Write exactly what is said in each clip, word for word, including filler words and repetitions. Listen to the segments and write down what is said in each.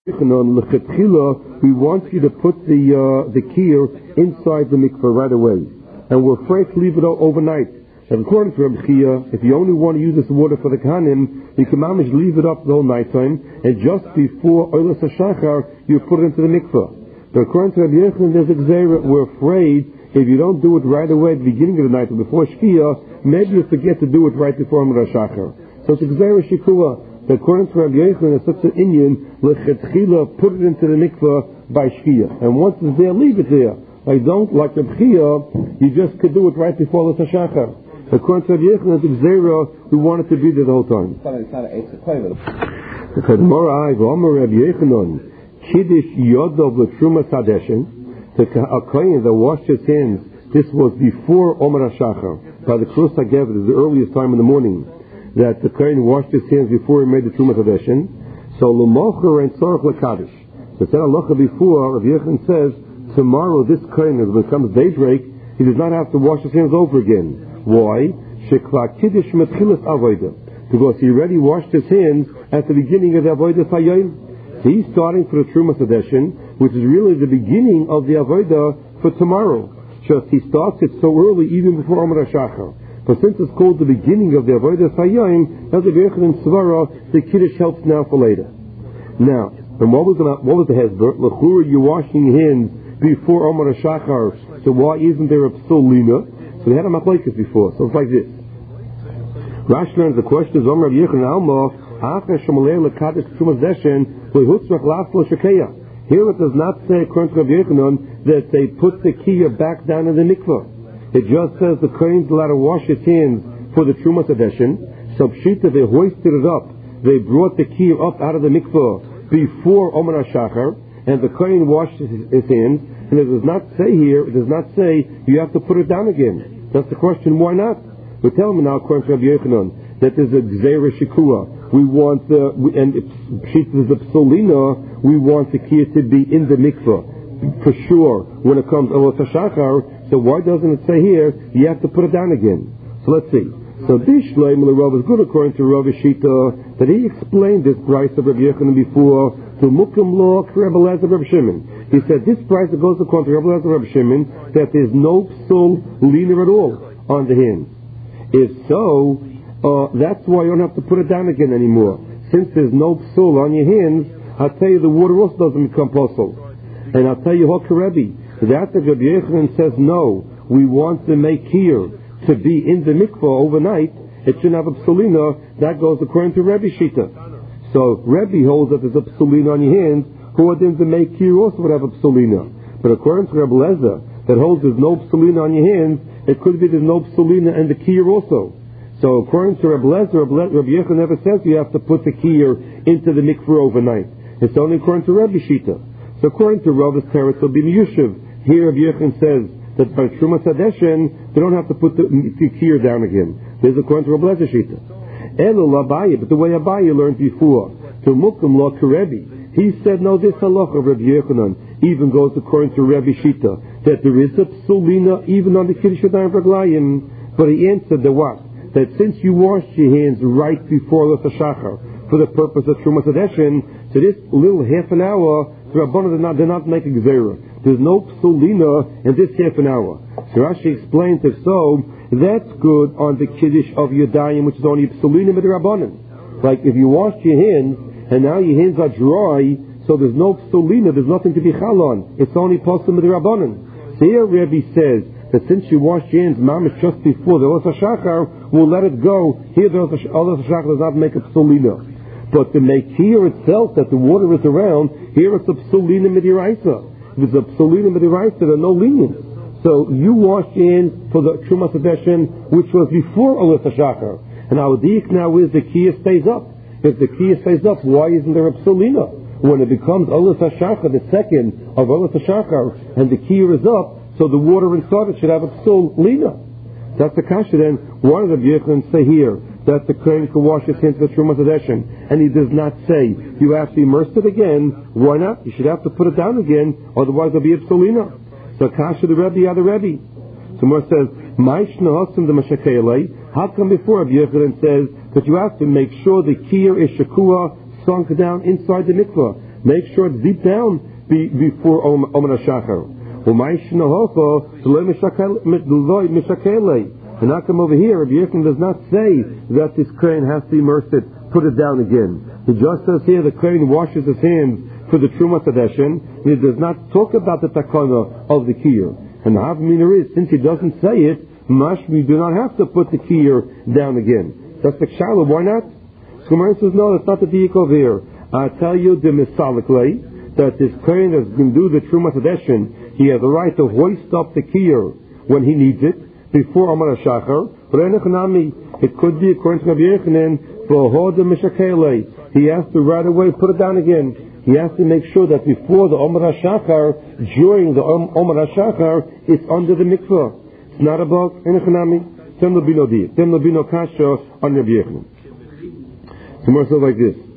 We want you to put the uh, the kiyur inside the mikveh right away, and we're afraid to leave it overnight. And according to Rabbi Chia, if you only want to use this water for the kahanim, you can manage leave it up the whole night time, and just before Olas HaShachar, you put it into the mikveh. But according to Rabbi Yochanan, there's a gzeira. We're afraid if you don't do it right away at the beginning of the night or before Shkia, maybe you forget to do it right before Olas HaShachar. So it's a gzeira shikua. According to Rabbi Yochanan, it's such an Indian, lechetchila, put it into the mikveh by Shkia. And once it's there, leave it there. I don't, like Rabbi Chia, you just could do it right before the Tashachar. According to Rabbi Yochanan, the Gzeira, we want it to be there the whole time. The Gemara, Rabbi Yochanan, Kiddush Yodov l'Truma Sadeshin, the Kohen that washed his hands, this was before Omer HaShachar, by the Krus HaGeved, the earliest time in the morning, that the Kohen washed his hands before he made the Truma Sadeshin. So L'mocher and Tzorach l'Kaddish. So said Allah before, Rabbi Yochanan says, tomorrow this Kohen, when it comes daybreak, he does not have to wash his hands over again. Why? Shekla Kiddush Metchilas Avodah. Because he already washed his hands at the beginning of the Avodah Hayom. So he's starting for the Truma Sadeshin, which is really the beginning of the Avodah for tomorrow. Just he starts it so early, even before Omer HaShachar. But since it's called the beginning of the Avodah Hayom, as the Yochanan Svara, the Kiddush helps now for later. Now, and what was the what was the hezbollah? L'chura, you're washing your hands before Omer HaShachar, so why isn't there a psul lina? So we had a machlokes before, so it's like this. Rashi learns the question is Omer Rabbi Yochanan Alma, Acher Shemalei L'Kaddish Trumas Deshen, Lehutzrach Laslo Shekeya. Here it does not say, according to Rabbi Yochanan, that they put the kiyah back down in the mikveh. It just says the kohen's allowed to wash his hands for the Trumas Deshen. So Pshita, they hoisted it up. They brought the kiyah up out of the mikveh before Omer HaShachar, and the kohen washed his, his hands. And it does not say here, it does not say you have to put it down again. That's the question, why not? We're telling me now, according to Rabbi Yochanan, that there's a gzeira shikua. We want the, and if there's a psolina, we want the kiyah to be in the mikveh, for sure, when it comes to Olas HaShachar. So why doesn't it say here, you have to put it down again? So let's see. So this Shleim Rav is good according to Rav Shita, that he explained this price of Rabbi Yochanan before, to Mukim Law, Rabbi Elazar, Rabbi Shimon. He said this price that goes according to Rabbi Elazar, Rabbi Shimon, that there's no psul liner at all on the hands. If so, uh, that's why you don't have to put it down again anymore. Since there's no psul on your hands, I'll tell you the water also doesn't become puzzle. And I'll tell you Hokar Rebbe, that the Rabbi Yochanan says no, we want the makir to be in the mikvah overnight, it shouldn't have a psulina, that goes according to Rebbe Shita. So Rebbe holds that there's a psulina on your hands, who then the makir also would have a psulina. But according to Rabbi Elazar, that holds there's no psulina on your hands, it could be there's no psulina and the kiyur also. So according to Rabbi Elazar, Rabbi Yochanan never says you have to put the kiyur into the mikvah overnight. It's only according to Rebbe Shita. So according to Rav's teretz, it'll be miyushiv. Here Rabbi Yochanan says that by Truma Sadeshen, they don't have to put the, the kiyur down again. This is according to Rabbi Elazar Shita. Elo Abaye, but the way Abaye learned before, to Mukim Lo Kerebi, he said, no, this halacha of Rabbi Yochanan even goes according to Rabbi Shita, that there is a psulina even on the Kiddush Yadayim Raglayim. But he answered the what? That since you washed your hands right before Olas HaShachar for the purpose of Truma Sadeshen, so this little half an hour, the Rabbanan did not, did not make a gzeira. There's no psulina in this half an hour. So Rashi explains that so, that's good on the Kiddush of Yadayim, which is only psulina with the Rabbanan. Like if you wash your hands, and now your hands are dry, so there's no psulina, there's nothing to be chal on. It's only postum with the Rabbanan. So here Rabbi says that since you wash your hands, mamish just before the Olas HaShachar, we'll let it go. Here the Olas HaShachar does not make a psulina. But the makir itself, that the water is around, here it's a psulina midiraisa. If it's a psulina midiraisa, there's no lenience. So you washed your hands for the Truma Sadeshen, which was before Olas HaShachar. And our diik now is the kiyah stays up. If the kiyah stays up, why isn't there a psulina? When it becomes Olas HaShachar, the second of Olas HaShachar, and the kiyah is up, so the water inside it should have a psulina. That's the kasha then. Why does Rabbi Yochanan say here that the kohen can wash his hands for Truma Sadeshen, and he does not say you have to immerse it again? Why not? You should have to put it down again, otherwise there'll be a psulina. So kasha the Rebbe, yeah, the Rebbe. Someone says, Ma'ishna Hasim the Mashakele. How come before Rabbi Yochanan says that you have to make sure the kiyur is shakua sunk down inside the mikvah? Make sure it's deep down be, before Omer HaShachar. And how come over here, Rabbi Yochanan does not say that this kohen has to immerse it, put it down again. He just says here the kohen washes his hands for the Truma Sadeshin, and he does not talk about the takana of the kiyur. And the Havamina is, since he doesn't say it, mashmi do not have to put the kiyur down again. That's the kshala, why not? So Gemara says, no, that's not the diak over here. I tell you, the misalikle, that this kohen that's going to do the Truma Sadeshin, he has the right to hoist up the kiyur when he needs it, before Omer HaShachar. But it could be, according to Rabbi Yochanan, he has to right away put it down again. He has to make sure that before the Omer HaShachar, during the Omer HaShachar, it's under the mikvah. It's not above. Enechanami. Then there'll be no di. Then there'll be no kasha on Rabbi Yochanan. So more so like this.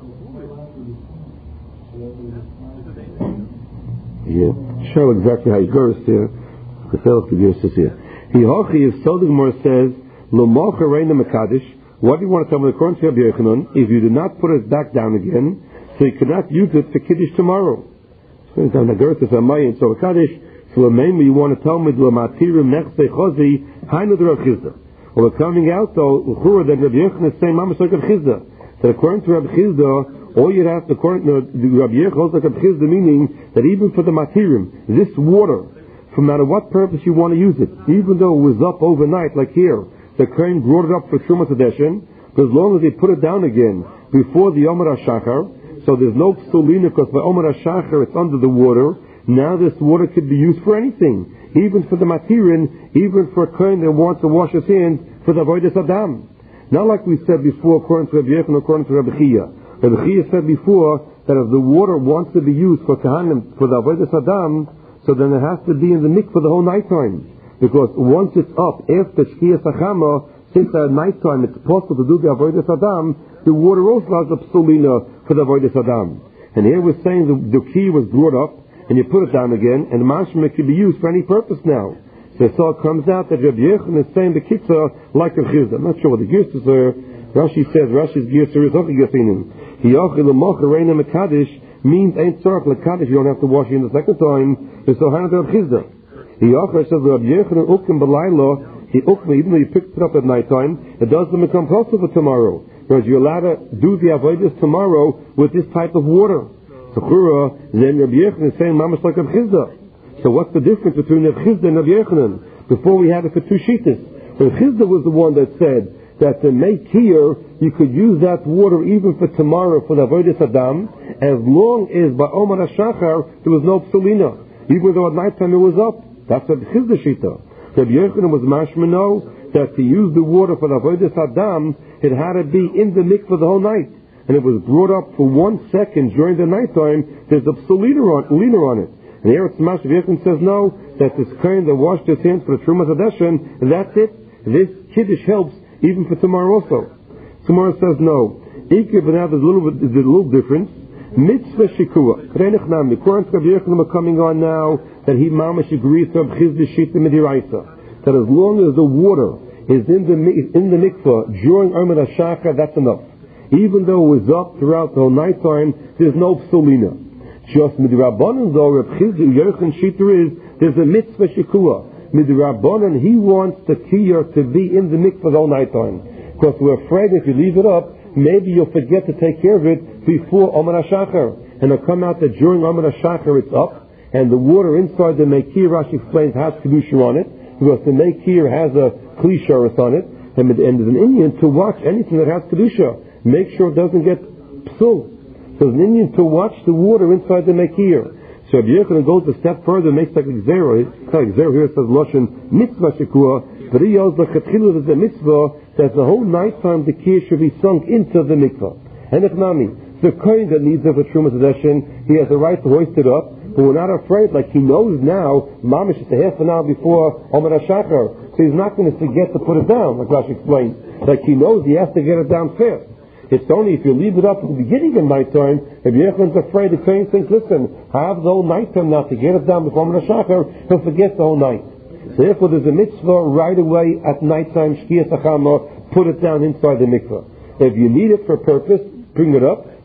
Yeah. Show exactly how he goes here. The fellow could use this here. He hochi is so the Gemara says, L'mocha reina mekadosh. What do you want to tell me according to Rabbi Yochanan? If you do not put it back down again, so you cannot use it for Kiddush tomorrow. So it's on the girth of Amayin, so Kaddish, so mainly you want to tell me, L'matirim nechse chozi, hainu the Rav Chizda. Well, we're coming out though, L'chura, that Rabbi Yochanan is saying, Mamash like Rav Chizda. That according to Rabbi Chizda, all you'd have to, according to Rabbi Yochanan, like Rabbi Chizda, meaning that even for the Matirim, this water, no matter what purpose you want to use it, even though it was up overnight, like here, the kohen brought it up for Truma Sadeshin, but as long as they put it down again before the Omer HaShachar, so there's no psulina, because by Omer HaShachar it's under the water. Now this water could be used for anything, even for the matirin, even for a kohen that wants to wash his hands for the avodas adam. Not like we said before, according to Rabbi Yochanan, according to Rabbi Chia. Rabbi Chia said before that if the water wants to be used for kahanim, for the avodas adam, so then it has to be in the mikvah the whole night time. Because once it's up, after Shkiyas HaChama, since at night time it's possible to do the avodas adam, the water also has a psulina for the avodas adam. And here we're saying the, the key was brought up, and you put it down again, and the mashma can be used for any purpose now. So, so it comes out that Rabbi Yochanan is saying the kitzah like Rav Chizda. I'm not sure what the girsas are. Rashi says, Rashi's girsa is hochi gersinim. Hiyachi l'mocha reina mekadosh means ain't tzarach l'kadosh, you don't have to wash it in the second time. It's so hanat Rav Chizda. Hiyachi says Rabbi Yochanan ukim b'layla, he ukma, even though he picked it up at night time, it doesn't become possible for tomorrow. Whereas you're allowed to do the avodas tomorrow with this type of water. So chura, then Rabbi Yochanan is saying mamash like Rav Chizda. So what's the difference between Rav Chizda and Rabbi Yochanan? Before we had it for two shittas. Rav Chizda was the one that said that to make here, you could use that water even for tomorrow for the avodas adam, as long as by Omer HaShachar there was no psulina. Even though at night time it was up. That's Rav Chizda shita. Rabbi Yochanan was mashma no, that to use the water for the avodas adam, it had to be in the mikvah the whole night. And it was brought up for one second during the night time, there's a psulina on, on it. And here it's Mash Yochanan says no, that this kohen that washed his hands for the Truma Sadeshin, that's it. This Kiddush helps even for tomorrow also. Tomorrow says no. Ikir, but now there's a little bit, there's a little difference. Mitzvah Shikua. According to Rabbi Yochanan are coming on now that he mamash agrees to Rav Chizda Shita Midiraisa. That as long as the water is in the in the mikvah during Omer HaShachar, that's enough. Even though it was up throughout the whole night time, there's no psulina. Just midrabanan though, Rav Chizda Yochanan Shita is there's a mitzvah Shikua. Midrabanan, he wants the kiyur to be in the mikvah the whole night time. Because we're afraid if you leave it up, maybe you'll forget to take care of it before Omer HaShachar. And it'll come out that during Omer HaShachar it's up, and the water inside the Meikir, Rashi explains, has Kedusha on it, because the Meikir has a Kli Sharis on it, and, and there's an Indian to watch anything that has Kedusha. Make sure it doesn't get psul. So there's an Indian to watch the water inside the Meikir. So Rabbi Yochanan goes a step further and makes like Xero. Like Xero here says Loshen Mitzvah Shekua, but he yells the Chetchilu is the Mitzvah that the whole night time the kiyur should be sunk into the mikvah. And if nami, the kohen that needs it for Truma Sadeshin, he has the right to hoist it up, but we're not afraid, like he knows now, mamish is a half an hour before Omer HaShachar, so he's not going to forget to put it down, like Rashi explained. Like he knows he has to get it down fast. It's only if you leave it up at the beginning of night time, if Yechan's afraid, the kohen thinks, listen, I have the whole night time now to get it down before Omer HaShachar, he'll forget the whole night. So therefore there's a mitzvah right away at night time, Shkiyas HaChama, put it down inside the mikvah. If you need it for a purpose, bring it up.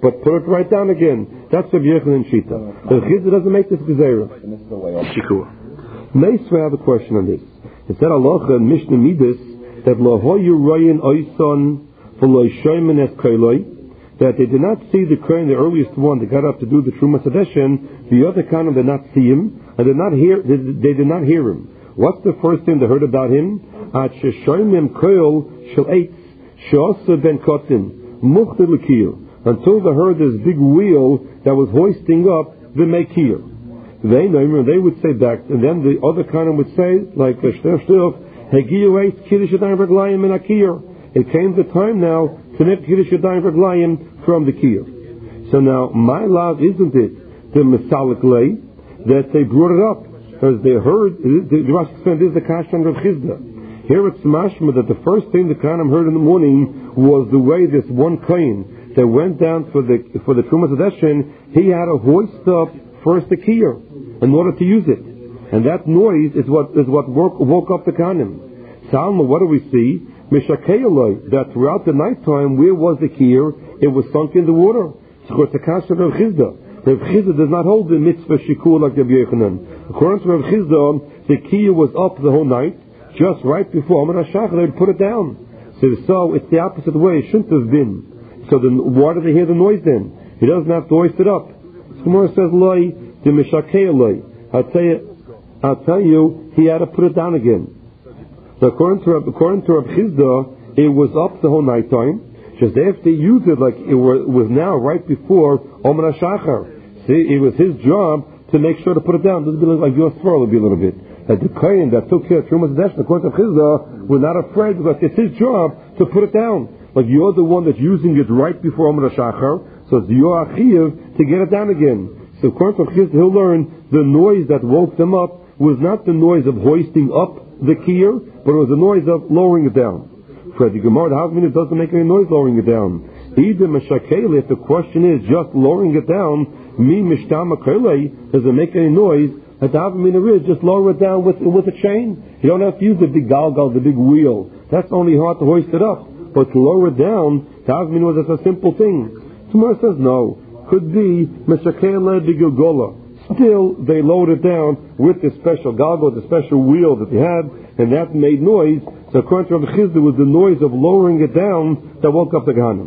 but put it right down again. That's Rabbi Yochanan Shita. The Chizah doesn't make this Gezerah. Shikua. Nice, we have a question on this. It said Allah in Mishnah Midas that Lahoyu Royin Oison V'lo Shoymen Es Koiloi, that they did not see the Kohen, the earliest one that got up to do the Truma Sadeshin. The other Kohen did not see him, and did not hear. They, they did not hear him. What's the first thing they heard about him? At Sheshoymim Koil Shel Eitz Sheosa Ben Kotin Muchtir L'Kir, until they heard this big wheel that was hoisting up the Mekir. They know, they would say back, and then the other Kohen would say, like Shtef Shtef, Hegiyu Eitz Kiddush Yadayim Reglayim in Akir. It came the time now to make Kiddush Yadayim Reglayim from the Kir. So now, my love, isn't it the Masalik lay that they brought it up? Because they heard, the Rosh said, this is the Kashan Rav Chizda. Here it's mashma that the first thing the Kohanim heard in the morning was the way this one Kohen that went down for the for the Truma Sadeshin, he had to hoist up first the Kir in order to use it. And that noise is what is what woke, woke up the Kohanim. Salma, what do we see? Mishakeyaloi, that throughout the nighttime, where was the Kir? It was sunk in the water. So it's the Kashan Rav Chizda. Rav Chizda does not hold the mitzvah shikul like Rabbi Yochanan. According to Rav Chizda, the Kiyah was up the whole night, just right before Amar HaShachar, they would put it down. So, so it's the opposite way, it shouldn't have been. So then, why do they hear the noise then? He doesn't have to hoist it up. So Gemara says, Loi, the Mishakei Loi. I'll tell you, I'll tell you, he had to put it down again. So according to, according to Rav Chizda, it was up the whole night time. Just they have to use it like it was now right before Amar HaShachar. See, it was his job to make sure to put it down. This would be like your throw, would be a little bit. That the Kohen that took care of Truma Sadeshin, according to Chizda, were not afraid because it's his job to put it down. Like you're the one that's using it right before Amar HaShachar, so it's your achiv to get it down again. So according to Chizda, he'll learn the noise that woke them up was not the noise of hoisting up the kiyur, but it was the noise of lowering it down. Fred, the Gemara, how come it doesn't make any noise lowering it down? Either Meshakele, if the question is just lowering it down, me Mishtama Kele, does it make any noise? At the Avamina is just lower it down with with a chain. You don't have to use the big galgal, the big wheel. That's only hard to hoist it up. But to lower it down, the Avamina was just a simple thing. Tomorrow says no. Could be Meshakele de Gilgola. Still, they lowered it down with the special galgal, the special wheel that they had, and that made noise. So according to Rabbi Chizda, was the noise of lowering it down that woke up the Kohanim.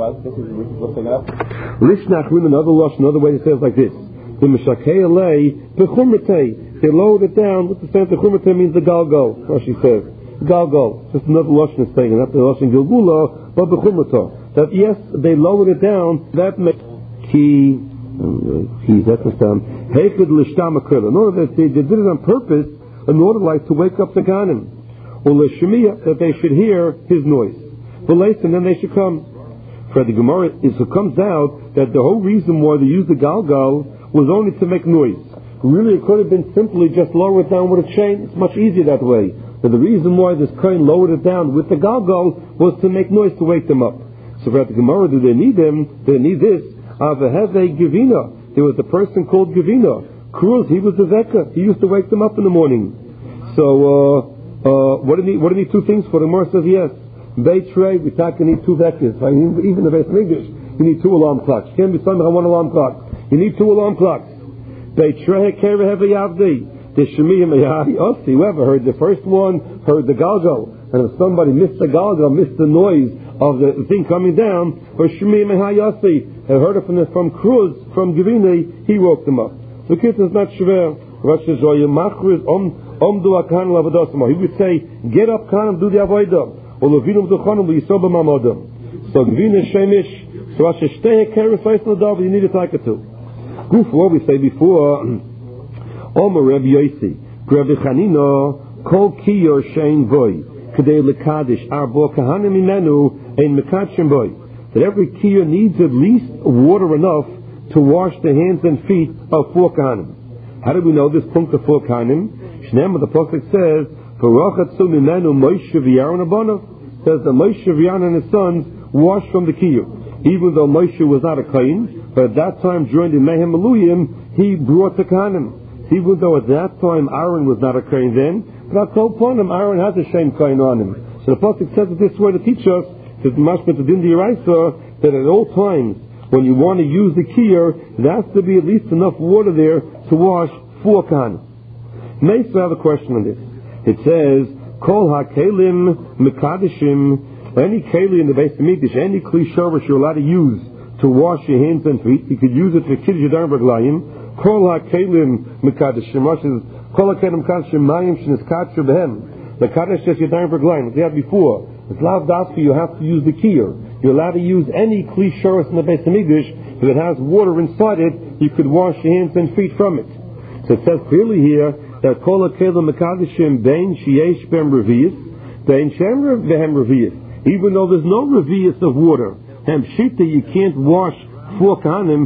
Lishnach, another lush, another way it says like this. The Meshakei Alei, the Chumrate, they lowered it down. What's the sense? The Chumrate means the Galgo. Rashi says. Galgo. Just another Lashon is saying, not the Lashon Gilgula, but the Chumrate. That yes, they lowered it down, that makes key, key, that's the sound. Heked Lishtama Krila. In order that they, they did it on purpose, in order like to wake up the Kohanim. Or Lishmiya, that they should hear his noise. For later, and then they should come. For the Gemara, it comes out that the whole reason why they used the Galgal was only to make noise. Really, it could have been simply just lower it down with a chain. It's much easier that way. But the reason why this Kohen lowered it down with the Galgal was to make noise to wake them up. So for the Gemara, do they need them? They need this. Avaheve Givina. There was a person called Givina. Cruz, he was the Zeka. He used to wake them up in the morning. So, uh, uh, what do you need, what do you need two things for? The Gemara says yes. Beit Trey, we talk, you need two vectors. Even the base in English, you need two alarm clocks. You can't be something on one alarm clock. You need two alarm clocks. Beit Trey, Kereheve Yavdi. The Shemiyah Meyahi Osi. Whoever heard the first one, heard the Galgal. And if somebody missed the Galgal, missed the noise of the thing coming down, or Shemiyah Meyahi Osi, and heard it from the, from Cruz, from Givini, he woke them up. The kid is not Shver. Rosh Hashanah, Machriz, Omdu Akan Lavadosama. He would say, get up, Khan, do the Avodah. Or Levinum Duchanum, Yisoba Mamadam. So Givina Shemish, so Rosh Hashanah, Kerefais Nadav, you need to take it too. Goof, what we say before, Omer Reb Yosi, Rabbi Chanina, Kol Kiyor Shein Boy, Kedei Lekadish, Arbo Kahanim Imenu, Ein Mekadshim Boy. That every Kiyor needs at least water enough to wash the hands and feet of four Kahanim. How do we know this punkt of four Kahanim? Shneim, the prophet says, V'rochatzu Mimenu Moshe v'Yaron Abonov, says that Moshe v'Yaron and his sons washed from the Kiyor. Even though Moshe was not a Kohen, but at that time, during the Mehem Eluyim, he brought the Kohanim. Even though at that time Aaron was not a Kohen then, but I told upon him, Aaron has a shame Kohen on him. So the Prophet says it this way to teach us, that Mashmat Adin D'Yaraisa, that at all times, When you want to use the kiyur, there has to be at least enough water there to wash four kahanim. Meisa have a question on this. It says, Kol ha-kelim mekadishim, any keli in the Beis Hamikdash, any kli shorish you're allowed to use to wash your hands and feet. You could use it for kiddush yadayim v'raglayim. Kol ha-kelim mekadishim, Rosh says, Kol ha-kelim mekadishim mayim shenis katsher behem. Mekadesh shenis yadayim v'raglayim. Like we had before, it's lav daska, you have to use the kiyur. You're allowed to use any kli shorish in the Beis Hamikdash. If it has water inside it, you could wash your hands and feet from it. So it says clearly here that kol ha-kelim mekadishim bein sheyesh bem reviyis, bein shem behem reviyis. Even though there's no reviyis of water, hem shita, you can't wash four kahanim